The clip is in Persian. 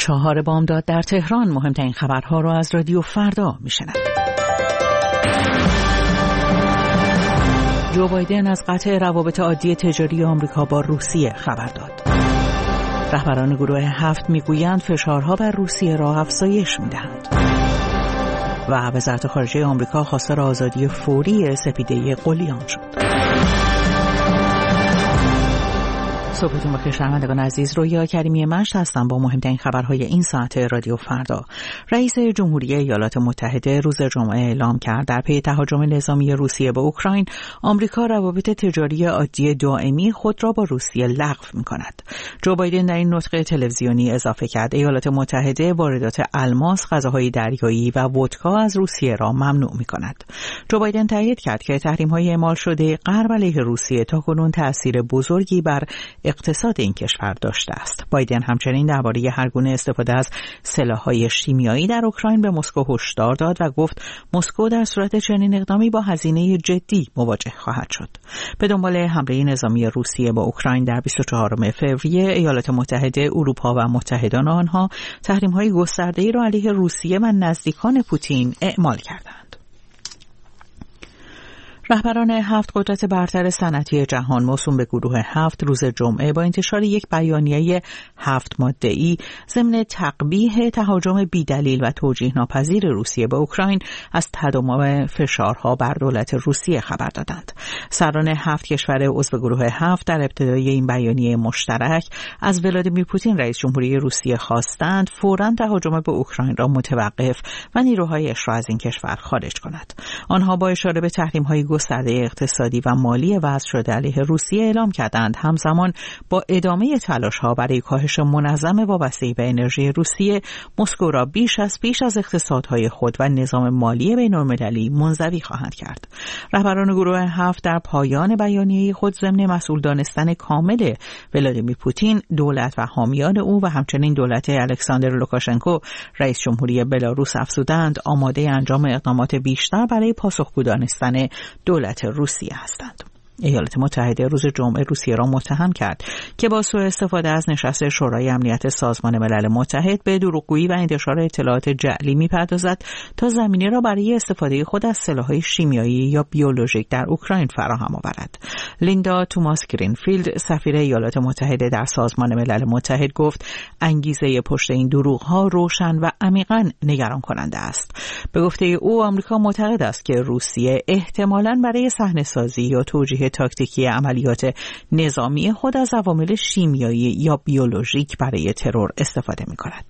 4 بامداد در تهران مهمترین خبرها را از رادیو فردا میشنوید. جو بایدن از قطع روابط عادی تجاری آمریکا با روسیه خبر داد. رهبران گروه 7 میگویند فشارها بر روسیه را افزایش میدهند. و وزارت خارجه آمریکا خواستار آزادی فوری سپیده قلیان شد. صبحتون بخیر شنوندگان عزیز، رویا کریمی مشت هستم با مهمترین خبرهای این ساعت رادیو فردا. رئیس جمهوری ایالات متحده روز جمعه اعلام کرد در پی تهاجم نظامی روسیه به اوکراین، آمریکا روابط تجاری عادی دائمی خود را با روسیه لغو می‌کند. جو بایدن در این نطق تلویزیونی اضافه کرد ایالات متحده واردات الماس، غذاهای دریایی و ودکا از روسیه را ممنوع می‌کند. جو بایدن تایید کرد که تحریم‌های اعمال شده غرب علیه روسیه تاکنون تأثیر بزرگی بر اقتصاد این کشور داشته است. بایدن همچنین درباره هرگونه استفاده از سلاح‌های شیمیایی در اوکراین به مسکو هشدار داد و گفت مسکو در صورت چنین اقدامی با هزینه جدی مواجه خواهد شد. به دنبال حمله نظامی روسیه با اوکراین در 24 فوریه، ایالات متحده، اروپا و متحدان آنها تحریم‌های گسترده‌ای را علیه روسیه و نزدیکان پوتین اعمال کردند. رهبران 7 قدرت برتر صنعتی جهان موسوم به گروه 7 روز جمعه با انتشار یک بیانیه 7 ماده‌ای ضمن تقبیح تهاجم بی‌دلیل و توجیه ناپذیر روسیه به اوکراین از تداوم فشارها بر دولت روسیه خبر دادند. سران 7 کشور عضو گروه 7 در ابتدای این بیانیه مشترک از ولادیمیر پوتین رئیس جمهوری روسیه خواستند فوراً تهاجم به اوکراین را متوقف و نیروهایش را از این کشور خارج کند. آنها با اشاره به تحریم‌های گسترده اقتصادی و مالی وضع شده علیه روسیه اعلام کردند همزمان با ادامه تلاش‌ها برای کاهش منظم وابستگی به انرژی روسیه، مسکو را بیش از اقتصادهای خود و نظام مالی بین‌المللی منزوی خواهند کرد. رهبران گروه 7 در پایان بیانیه خود ضمن مسئول دانستن کامل ولادیمیر پوتین، دولت و حامیان او و همچنین دولت الکساندر لوکاشنکو رئیس جمهوری بلاروس افزودند آماده انجام اقدامات بیشتر برای پاسخگو دانستن دولت روسیه هستند. ایالات متحده روز جمعه روسیه را متهم کرد که با سوء استفاده از نشست شورای امنیت سازمان ملل متحد به دروغگویی و انتشار اطلاعات جعلی می‌پردازد تا زمینه را برای استفاده خود از سلاح‌های شیمیایی یا بیولوژیک در اوکراین فراهم آورد. لیندا توماس گرینفیلد، سفیر ایالات متحده در سازمان ملل متحد، گفت انگیزه پشت این دروغ‌ها روشن و عمیقاً نگران کننده است. به گفته او، آمریکا معتقد است که روسیه احتمالاً برای صحنه‌سازی یا توجیه تاکتیکی عملیات نظامی خود از عوامل شیمیایی یا بیولوژیک برای ترور استفاده می‌کند.